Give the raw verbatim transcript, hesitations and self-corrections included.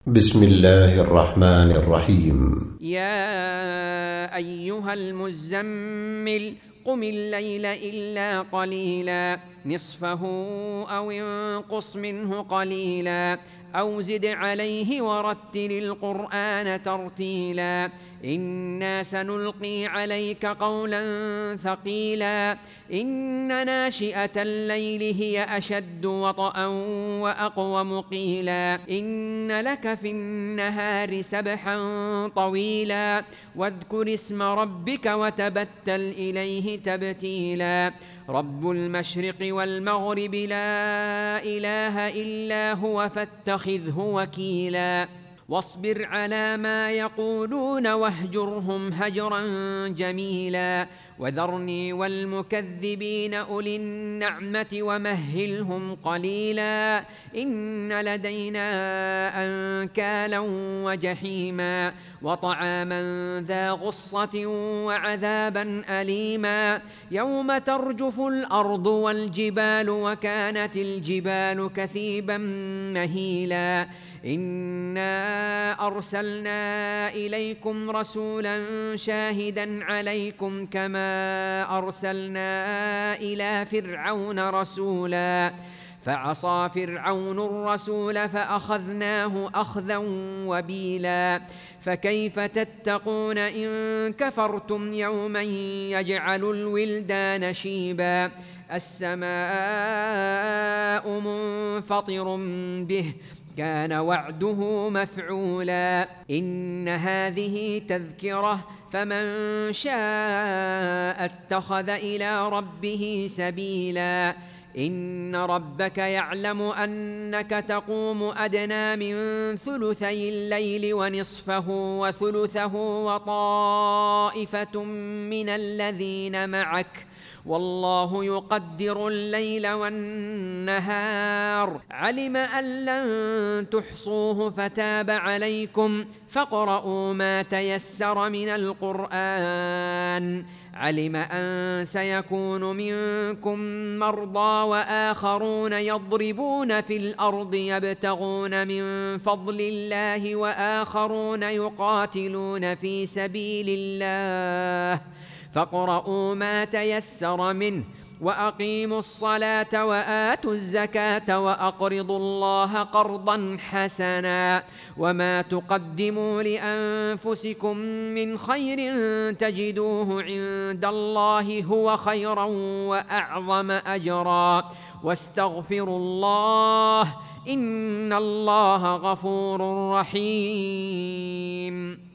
بسم الله الرحمن الرحيم. يا أيها المزمل قم الليل إلا قليلا نصفه أو انقص منه قليلا أو زد عليه ورتل القرآن ترتيلا إنا سنلقي عليك قولا ثقيلا إن ناشئة الليل هي أشد وطئا وأقوم قيلا إن لك في النهار سبحا طويلا واذكر اسم ربك وتبتل إليه تبتيلا رب المشرق والمغرب لا إله إلا هو فاتخذه وكيلا واصبر على ما يقولون واهجرهم هجرا جميلا وذرني والمكذبين أولي النعمة ومهلهم قليلا إن لدينا أنكالا وجحيما وطعاما ذا غصة وعذابا أليما يوم ترجف الأرض والجبال وكانت الجبال كثيبا مهيلا إنا أرسلنا إليكم رسولا شاهدا عليكم كما أرسلنا إلى فرعون رسولا فعصى فرعون الرسول فأخذناه أخذا وبيلا فكيف تتقون إن كفرتم يوما يجعل الولدان شيبا السماء منفطر به كان وعده مفعولا إن هذه تذكرة فمن شاء اتخذ إلى ربه سبيلا إن ربك يعلم أنك تقوم أدنى من ثلثي الليل ونصفه وثلثه وطائفة من الذين معك والله يقدر الليل والنهار علم أن لن تحصوه فتاب عليكم فاقرؤوا ما تيسر من القرآن علم أن سيكون منكم مرضى وآخرون يضربون في الأرض يبتغون من فضل الله وآخرون يقاتلون في سبيل الله فاقرؤوا ما تيسر منه وأقيموا الصلاة وآتوا الزكاة وأقرضوا الله قرضا حسنا وما تقدموا لأنفسكم من خير تجدوه عند الله هو خيرا وأعظم أجرا واستغفروا الله إن الله غفور رحيم.